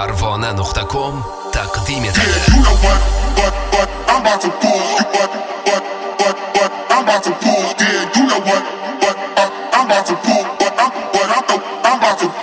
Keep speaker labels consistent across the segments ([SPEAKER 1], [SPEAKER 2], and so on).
[SPEAKER 1] Parvana.com تقدیم
[SPEAKER 2] Yeah, you know what, I'm about to pull, I'm about to pull, yeah, you know what, I'm about to pull, I'm about to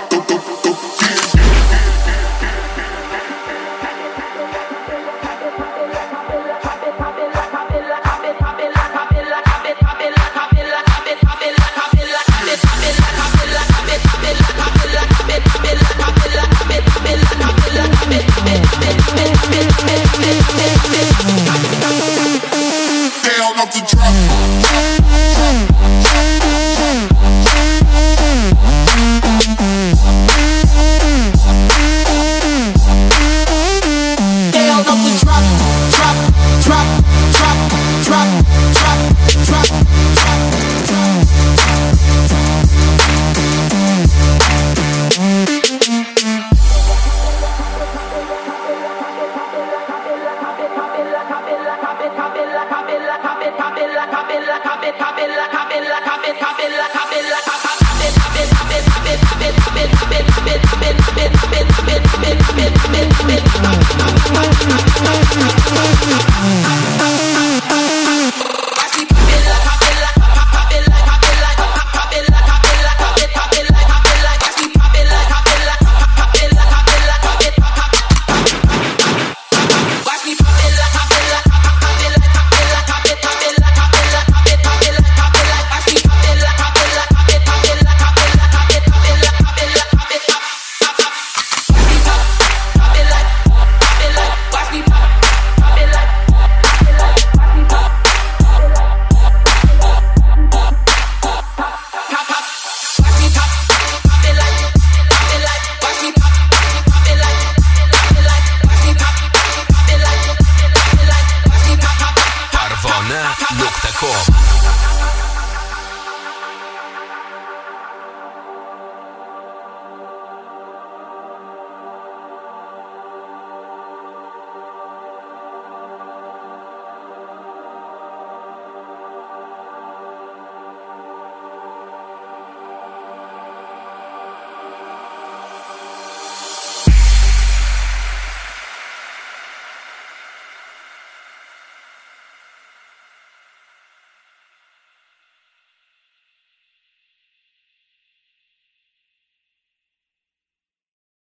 [SPEAKER 2] down off the drop.
[SPEAKER 3] Cabela,